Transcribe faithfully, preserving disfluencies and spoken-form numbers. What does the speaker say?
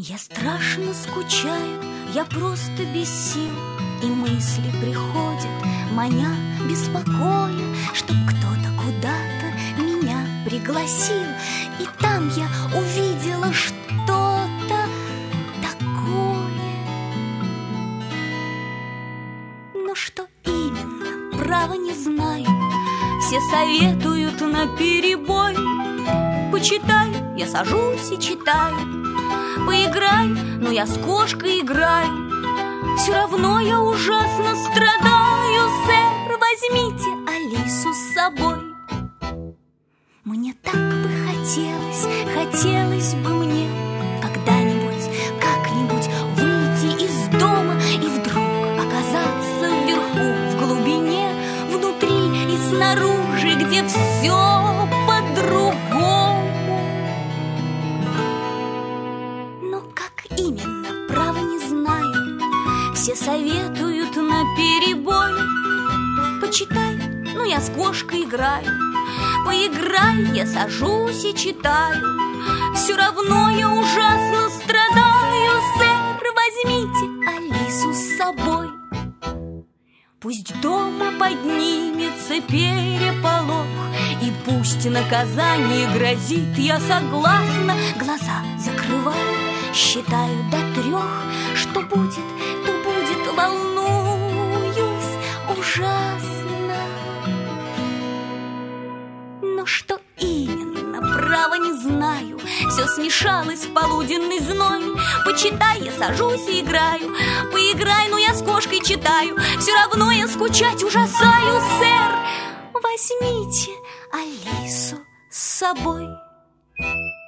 Я страшно скучаю, я просто без сил, и мысли приходят, маня, беспокоя, чтоб кто-то куда-то меня пригласил. И там я увидела что-то такое. Но что именно, право не знаю. Все советуют наперебой. Почитай, я сажусь и читаю. Поиграй, но я с кошкой играю. Все равно я ужасно страдаю. Сэр, возьмите Алису с собой. Мне так бы хотелось, хотелось бы мне когда-нибудь, как-нибудь выйти из дома и вдруг оказаться вверху, в глубине, внутри и снаружи, где все по-другому. Но как именно, право не знаю. Все советуют наперебой. Почитай, ну я с кошкой играю. Поиграй, я сажусь и читаю. Все равно я ужасно страдаю. Сэр, возьмите Алису с собой. Пусть дома поднимется переполох, и пусть наказание грозит, я согласна. Глаза закрываю, считаю до трех. Что будет, то будет, волнуюсь ужасно. Но что именно, право не знаю. Все смешалось в полуденный зной. Почитай, я сажусь и играю. Поиграй, но я с кошкой читаю. Все равно я скучать ужасаю. Сэр, возьмите Алису с собой.